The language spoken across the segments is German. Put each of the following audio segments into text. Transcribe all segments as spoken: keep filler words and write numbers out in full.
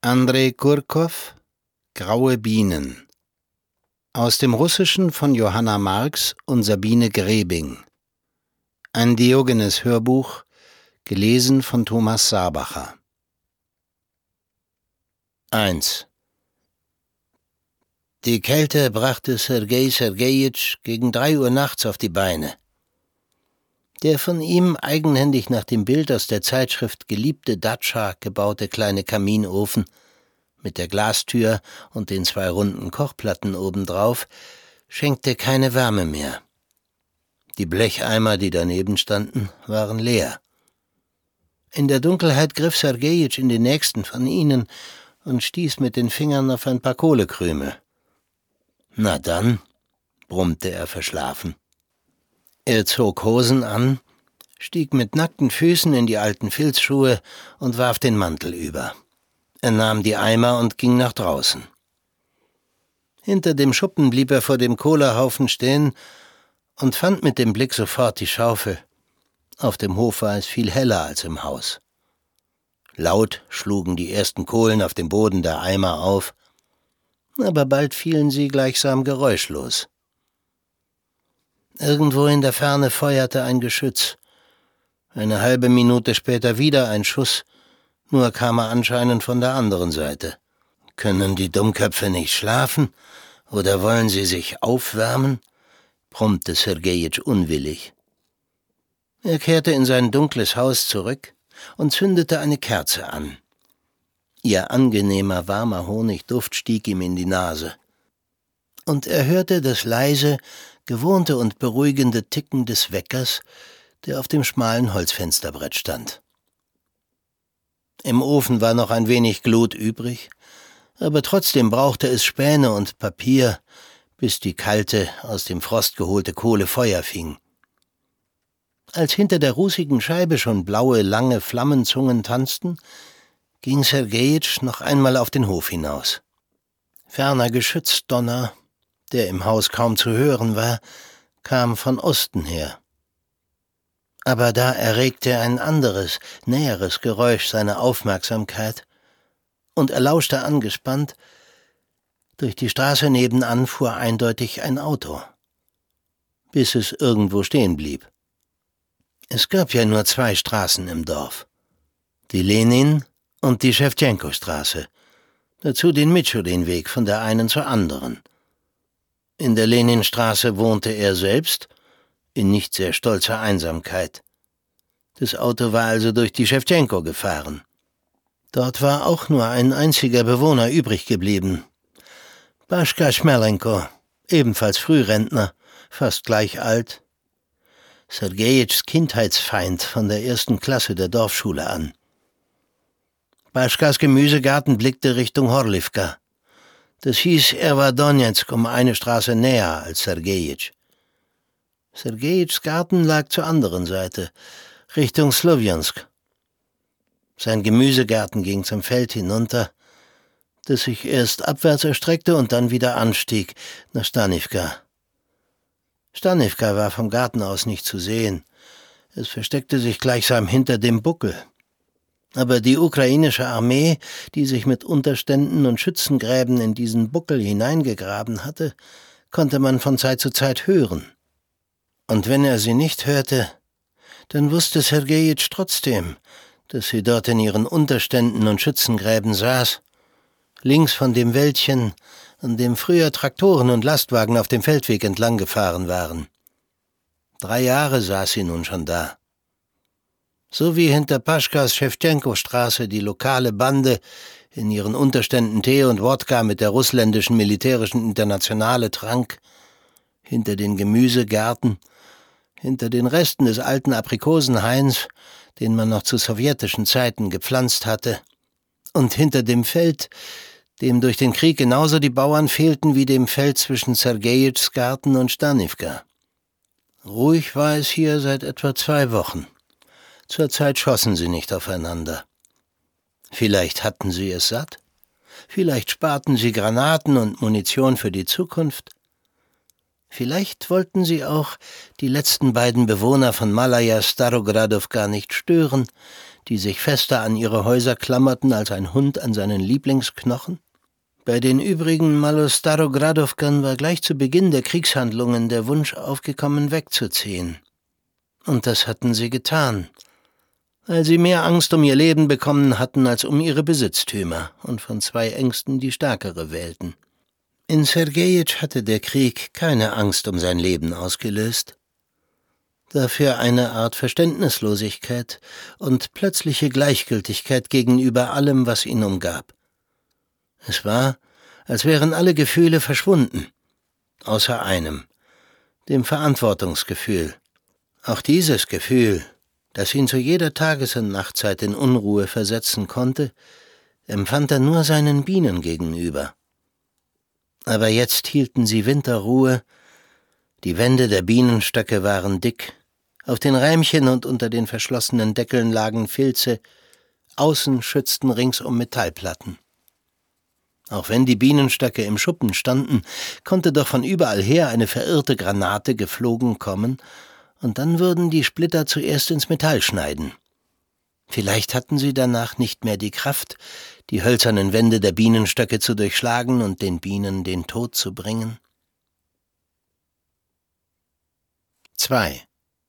Andrei Kurkow, Graue Bienen. Aus dem Russischen von Johanna Marx und Sabine Grebing. Ein Diogenes-Hörbuch, gelesen von Thomas Sabacher. eins. Die Kälte brachte Sergei Sergejitsch gegen drei Uhr nachts auf die Beine. Der von ihm eigenhändig nach dem Bild aus der Zeitschrift Geliebte Datscha gebaute kleine Kaminofen mit der Glastür und den zwei runden Kochplatten obendrauf schenkte keine Wärme mehr. Die Blecheimer, die daneben standen, waren leer. In der Dunkelheit griff Sergejitsch in den nächsten von ihnen und stieß mit den Fingern auf ein paar Kohlekrümel. »Na dann«, brummte er verschlafen. Er zog Hosen an, stieg mit nackten Füßen in die alten Filzschuhe und warf den Mantel über. Er nahm die Eimer und ging nach draußen. Hinter dem Schuppen blieb er vor dem Kohlehaufen stehen und fand mit dem Blick sofort die Schaufel. Auf dem Hof war es viel heller als im Haus. Laut schlugen die ersten Kohlen auf dem Boden der Eimer auf, aber bald fielen sie gleichsam geräuschlos. Irgendwo in der Ferne feuerte ein Geschütz. Eine halbe Minute später wieder ein Schuss, nur kam er anscheinend von der anderen Seite. »Können die Dummköpfe nicht schlafen? Oder wollen sie sich aufwärmen?« brummte Sergejitsch unwillig. Er kehrte in sein dunkles Haus zurück und zündete eine Kerze an. Ihr angenehmer, warmer Honigduft stieg ihm in die Nase. Und er hörte das leise, gewohnte und beruhigende Ticken des Weckers, der auf dem schmalen Holzfensterbrett stand. Im Ofen war noch ein wenig Glut übrig, aber trotzdem brauchte es Späne und Papier, bis die kalte, aus dem Frost geholte Kohle Feuer fing. Als hinter der rußigen Scheibe schon blaue, lange Flammenzungen tanzten, ging Sergejitsch noch einmal auf den Hof hinaus. Ferner Geschützdonner, der im Haus kaum zu hören war, kam von Osten her. Aber da erregte ein anderes, näheres Geräusch seine Aufmerksamkeit, und er lauschte angespannt. Durch die Straße nebenan fuhr eindeutig ein Auto, bis es irgendwo stehen blieb. Es gab ja nur zwei Straßen im Dorf, die Lenin- und die Schewtschenko-Straße, dazu den Mitschurin-Weg von der einen zur anderen. In der Leninstraße wohnte er selbst, in nicht sehr stolzer Einsamkeit. Das Auto war also durch die Schewtschenko gefahren. Dort war auch nur ein einziger Bewohner übrig geblieben. Baschka Schmerlenko, ebenfalls Frührentner, fast gleich alt. Sergejitschs Kindheitsfeind von der ersten Klasse der Dorfschule an. Baschkas Gemüsegarten blickte Richtung Horlivka. Das hieß, er war Donezk um eine Straße näher als Sergejitsch. Sergejitschs Garten lag zur anderen Seite, Richtung Slowjansk. Sein Gemüsegarten ging zum Feld hinunter, das sich erst abwärts erstreckte und dann wieder anstieg, nach Stanivka. Stanivka war vom Garten aus nicht zu sehen. Es versteckte sich gleichsam hinter dem Buckel. Aber die ukrainische Armee, die sich mit Unterständen und Schützengräben in diesen Buckel hineingegraben hatte, konnte man von Zeit zu Zeit hören. Und wenn er sie nicht hörte, dann wusste Sergejitsch trotzdem, dass sie dort in ihren Unterständen und Schützengräben saß, links von dem Wäldchen, an dem früher Traktoren und Lastwagen auf dem Feldweg entlang gefahren waren. Drei Jahre saß sie nun schon da. So wie hinter Paschkas Schewtschenko-Straße die lokale Bande in ihren Unterständen Tee und Wodka mit der russländischen militärischen Internationale trank, hinter den Gemüsegärten, hinter den Resten des alten Aprikosenhains, den man noch zu sowjetischen Zeiten gepflanzt hatte, und hinter dem Feld, dem durch den Krieg genauso die Bauern fehlten wie dem Feld zwischen Sergejitschs Garten und Stanivka. Ruhig war es hier seit etwa zwei Wochen. Zurzeit schossen sie nicht aufeinander. Vielleicht hatten sie es satt, vielleicht sparten sie Granaten und Munition für die Zukunft, Vielleicht wollten sie auch die letzten beiden Bewohner von Malaya Starogradovka nicht stören, die sich fester an ihre Häuser klammerten als ein Hund an seinen Lieblingsknochen? Bei den übrigen Malostarogradovkern war gleich zu Beginn der Kriegshandlungen der Wunsch aufgekommen, wegzuziehen. Und das hatten sie getan, weil sie mehr Angst um ihr Leben bekommen hatten als um ihre Besitztümer und von zwei Ängsten die stärkere wählten. In Sergejitsch hatte der Krieg keine Angst um sein Leben ausgelöst. Dafür eine Art Verständnislosigkeit und plötzliche Gleichgültigkeit gegenüber allem, was ihn umgab. Es war, als wären alle Gefühle verschwunden, außer einem, dem Verantwortungsgefühl. Auch dieses Gefühl, das ihn zu jeder Tages- und Nachtzeit in Unruhe versetzen konnte, empfand er nur seinen Bienen gegenüber. Aber jetzt hielten sie Winterruhe, die Wände der Bienenstöcke waren dick, auf den Rähmchen und unter den verschlossenen Deckeln lagen Filze, außen schützten ringsum Metallplatten. Auch wenn die Bienenstöcke im Schuppen standen, konnte doch von überall her eine verirrte Granate geflogen kommen, und dann würden die Splitter zuerst ins Metall schneiden. Vielleicht hatten sie danach nicht mehr die Kraft, die hölzernen Wände der Bienenstöcke zu durchschlagen und den Bienen den Tod zu bringen. zwei.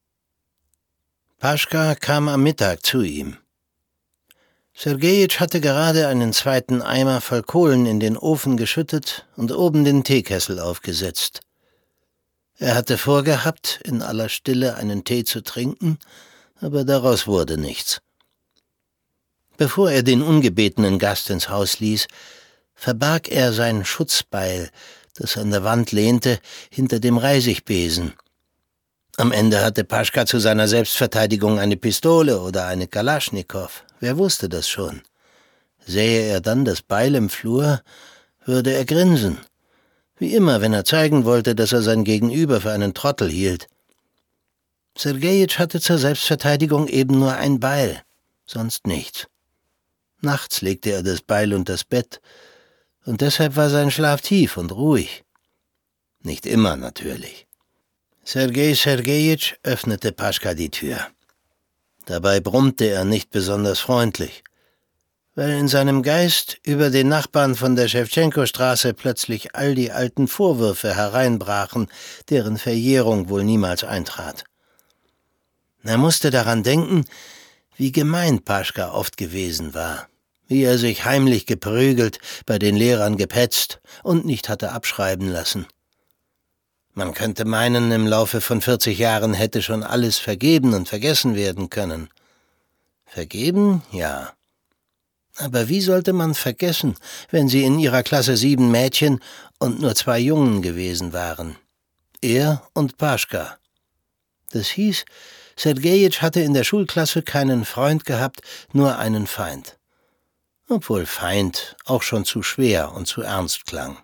Paschka kam am Mittag zu ihm. Sergejitsch hatte gerade einen zweiten Eimer voll Kohlen in den Ofen geschüttet und oben den Teekessel aufgesetzt. Er hatte vorgehabt, in aller Stille einen Tee zu trinken, aber daraus wurde nichts. Bevor er den ungebetenen Gast ins Haus ließ, verbarg er sein Schutzbeil, das an der Wand lehnte, hinter dem Reisigbesen. Am Ende hatte Paschka zu seiner Selbstverteidigung eine Pistole oder eine Kalaschnikow. Wer wusste das schon? Sähe er dann das Beil im Flur, würde er grinsen. Wie immer, wenn er zeigen wollte, dass er sein Gegenüber für einen Trottel hielt. Sergejitsch hatte zur Selbstverteidigung eben nur ein Beil, sonst nichts. Nachts legte er das Beil unters Bett, und deshalb war sein Schlaf tief und ruhig. Nicht immer, natürlich. Sergej Sergejitsch öffnete Paschka die Tür. Dabei brummte er nicht besonders freundlich, weil in seinem Geist über den Nachbarn von der Schewtschenko-Straße plötzlich all die alten Vorwürfe hereinbrachen, deren Verjährung wohl niemals eintrat. Er musste daran denken, wie gemein Paschka oft gewesen war, wie er sich heimlich geprügelt, bei den Lehrern gepetzt und nicht hatte abschreiben lassen. Man könnte meinen, im Laufe von vierzig Jahren hätte schon alles vergeben und vergessen werden können. Vergeben? Ja. Aber wie sollte man vergessen, wenn sie in ihrer Klasse sieben Mädchen und nur zwei Jungen gewesen waren? Er und Paschka. Das hieß, Sergejitsch hatte in der Schulklasse keinen Freund gehabt, nur einen Feind. Obwohl Feind auch schon zu schwer und zu ernst klang.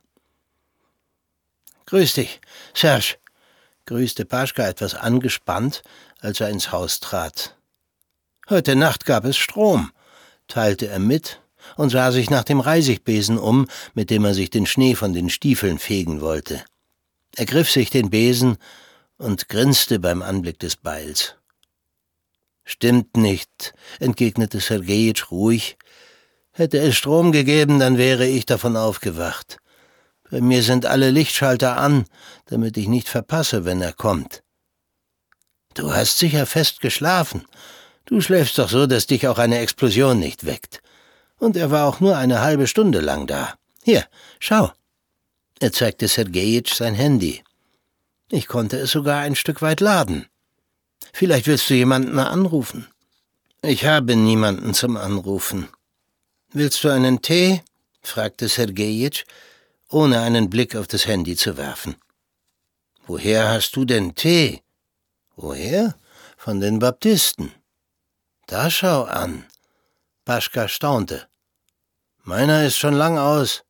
»Grüß dich, Serge«, grüßte Paschka etwas angespannt, als er ins Haus trat. »Heute Nacht gab es Strom«, teilte er mit und sah sich nach dem Reisigbesen um, mit dem er sich den Schnee von den Stiefeln fegen wollte. Er griff sich den Besen und grinste beim Anblick des Beils. »Stimmt nicht«, entgegnete Sergejitsch ruhig. »Hätte es Strom gegeben, dann wäre ich davon aufgewacht. Bei mir sind alle Lichtschalter an, damit ich nicht verpasse, wenn er kommt.« »Du hast sicher fest geschlafen. Du schläfst doch so, dass dich auch eine Explosion nicht weckt. Und er war auch nur eine halbe Stunde lang da. Hier, schau.« Er zeigte Sergejitsch sein Handy. »Ich konnte es sogar ein Stück weit laden. Vielleicht willst du jemanden anrufen?« »Ich habe niemanden zum Anrufen.« »Willst du einen Tee?« fragte Sergejitsch, ohne einen Blick auf das Handy zu werfen. »Woher hast du denn Tee?« »Woher? Von den Baptisten.« »Da schau an.« Paschka staunte. »Meiner ist schon lang aus.